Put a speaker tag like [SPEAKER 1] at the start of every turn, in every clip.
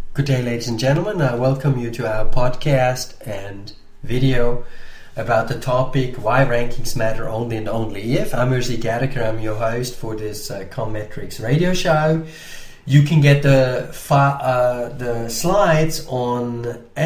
[SPEAKER 1] Good day, ladies and gentlemen. I welcome you to our podcast and video about the topic Why Rankings Matter Only and Only If. I'm Urzi Gadeker. I'm your host for this Commetrics radio show. You can get the slides on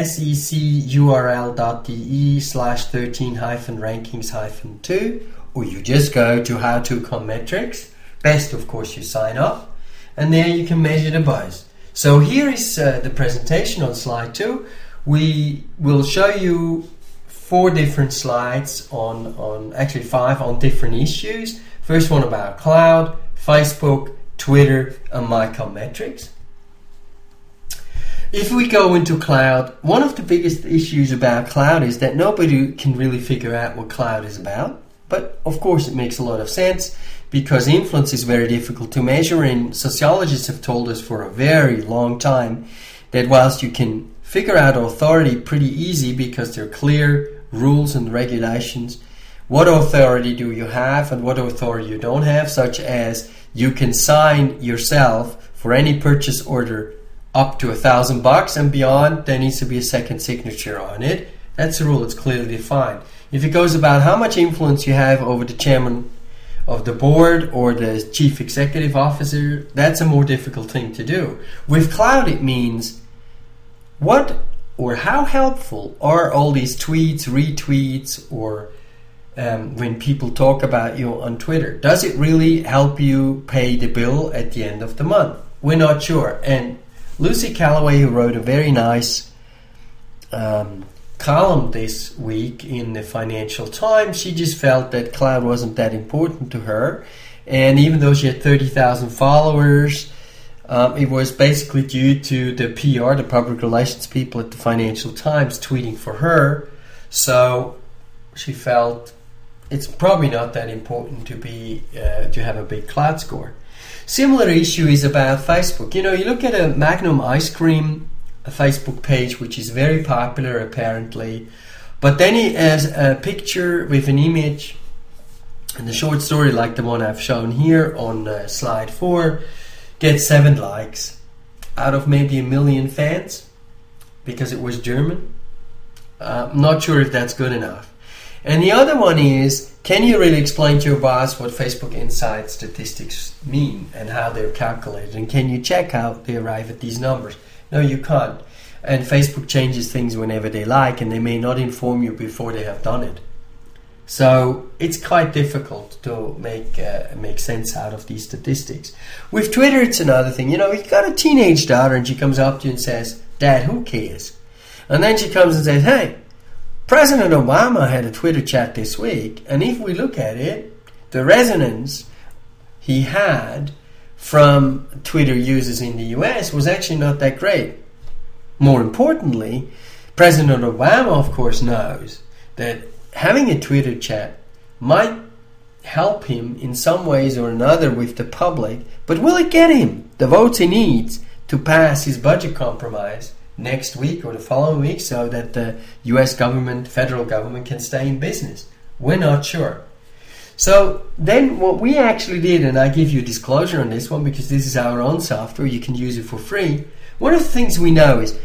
[SPEAKER 1] securl.de/13-rankings-2, or you just go to How to Commetrics. Best, of course, you sign up, and there you can measure the buzz. So here is the presentation on slide 2. We will show you 4 different slides actually 5 on different issues. First one about cloud, Facebook, Twitter, and My Commetrics. If we go into cloud, one of the biggest issues about cloud is that nobody can really figure out what cloud is about. But of course it makes a lot of sense because influence is very difficult to measure, and sociologists have told us for a very long time that whilst you can figure out authority pretty easy because there are clear rules and regulations, what authority do you have and what authority you don't have, such as you can sign yourself for any purchase order up to $1,000 and beyond, there needs to be a second signature on it. That's a rule, it's clearly defined. If it goes about how much influence you have over the chairman of the board or the chief executive officer, that's a more difficult thing to do. With cloud, it means what or how helpful are all these tweets, retweets, or when people talk about you on Twitter. Does it really help you pay the bill at the end of the month? We're not sure. And Lucy Callaway, who wrote a very nice column this week in the Financial Times, she just felt that cloud wasn't that important to her, and even though she had 30,000 followers, it was basically due to the PR, the public relations people at the Financial Times, tweeting for her. So she felt it's probably not that important to have a big cloud score. Similar issue is about Facebook. You know, you look at a Magnum ice cream, a Facebook page, which is very popular apparently, but then it has a picture with an image and a short story like the one I've shown here on slide 4 gets 7 likes out of maybe 1 million fans because it was German. I'm not sure if that's good enough. And the other one is, can you really explain to your boss what Facebook Insight statistics mean and how they're calculated, and can you check how they arrive at these numbers? No, you can't. And Facebook changes things whenever they like, and they may not inform you before they have done it. So it's quite difficult to make sense out of these statistics. With Twitter, it's another thing. You know, you got a teenage daughter, and she comes up to you and says, "Dad, who cares?" And then she comes and says, "Hey, President Obama had a Twitter chat this week, and if we look at it, the resonance he had from Twitter users in the US was actually not that great." More importantly, President Obama, of course, knows that having a Twitter chat might help him in some ways or another with the public, but will it get him the votes he needs to pass his budget compromise next week or the following week so that the US government, federal government, can stay in business? We're not sure. So then what we actually did, and I give you disclosure on this one because this is our own software, you can use it for free. One of the things we know is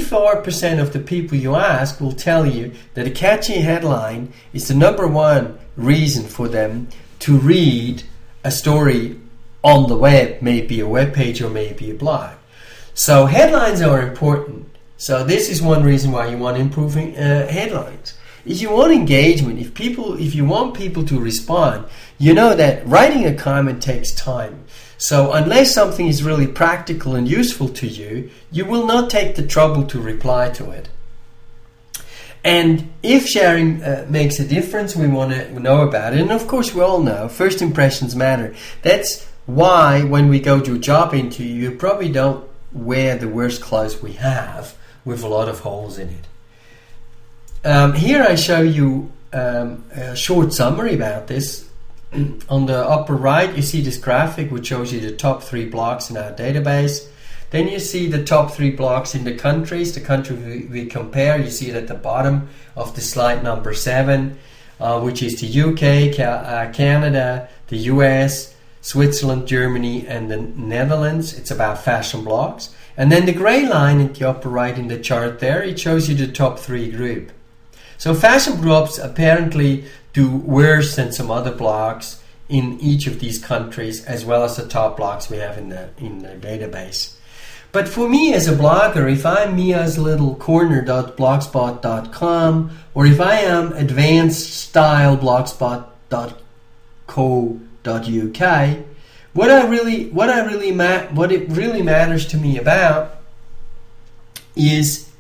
[SPEAKER 1] 54% of the people you ask will tell you that a catchy headline is the number one reason for them to read a story on the web, maybe a web page or maybe a blog. So headlines are important. So this is one reason why you want improving headlines. If you want engagement, if you want people to respond, you know that writing a comment takes time. So unless something is really practical and useful to you, you will not take the trouble to reply to it. And if sharing makes a difference, we want to know about it. And of course, we all know first impressions matter. That's why when we go to a job interview, you probably don't wear the worst clothes we have with a lot of holes in it. Here I show you a short summary about this. On the upper right, you see this graphic which shows you the top 3 blocks in our database. Then you see the top 3 blocks in the countries. The country we compare, you see it at the bottom of the slide number 7, which is the UK, Canada, the US, Switzerland, Germany, and the Netherlands. It's about fashion blogs. And then the gray line at the upper right in the chart there, it shows you the top 3 group. So fashion blogs apparently do worse than some other blogs in each of these countries, as well as the top blogs we have in the database. But for me as a blogger, if I'm miaslittlecorner.blogspot.com, or if I am advancedstyleblogspot.co.uk, what it really matters to me about is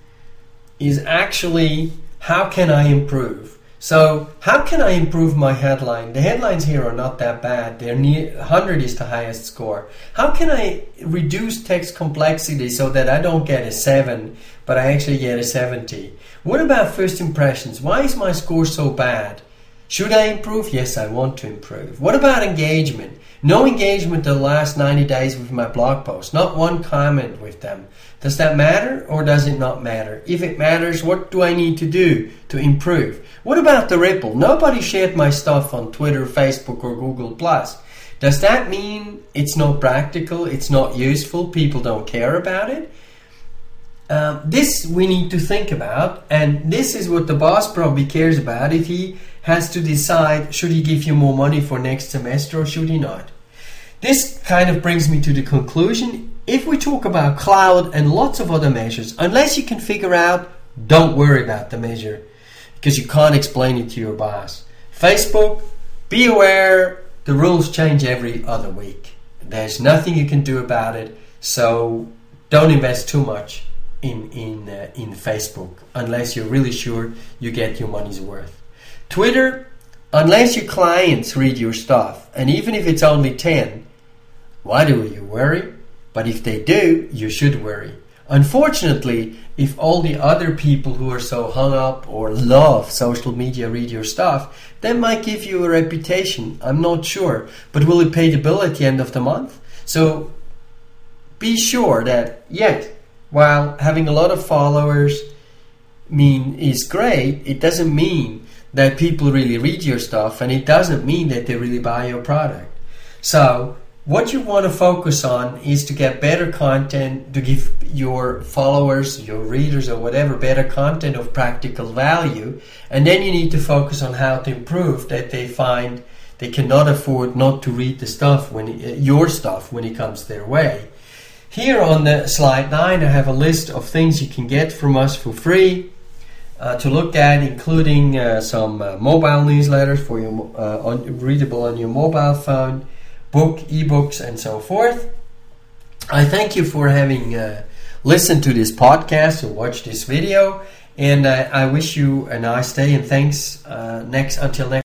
[SPEAKER 1] actually how can I improve. So how can I improve my headline? The headlines here are not that bad. They're 100 is the highest score. How can I reduce text complexity so that I don't get a 7, but I actually get a 70? What about first impressions? Why is my score so bad? Should I improve? Yes, I want to improve. What about engagement? No engagement the last 90 days with my blog post. Not one comment with them. Does that matter or does it not matter? If it matters, what do I need to do to improve? What about the ripple? Nobody shared my stuff on Twitter, Facebook, or Google+. Does that mean it's not practical, it's not useful, people don't care about it? This we need to think about, and this is what the boss probably cares about if he has to decide, should he give you more money for next semester or should he not? This kind of brings me to the conclusion. If we talk about cloud and lots of other measures, unless you can figure out, don't worry about the measure, because you can't explain it to your boss. Facebook, be aware, the rules change every other week. There's nothing you can do about it, so don't invest too much in Facebook unless you're really sure you get your money's worth. Twitter, unless your clients read your stuff, and even if it's only 10, why do you worry? But if they do, you should worry. Unfortunately, if all the other people who are so hung up or love social media read your stuff, that might give you a reputation. I'm not sure. But will it pay the bill at the end of the month? So be sure that, yet, while having a lot of followers is great, it doesn't mean that people really read your stuff, and it doesn't mean that they really buy your product. So what you want to focus on is to get better content, to give your followers, your readers or whatever, better content of practical value. And then you need to focus on how to improve that they find they cannot afford not to read the stuff your stuff when it comes their way. Here on the slide 9, I have a list of things you can get from us for free to look at, including some mobile newsletters for your readable on your mobile phone, ebooks, and so forth. I thank you for having listened to this podcast or watched this video, and I wish you a nice day, and thanks until next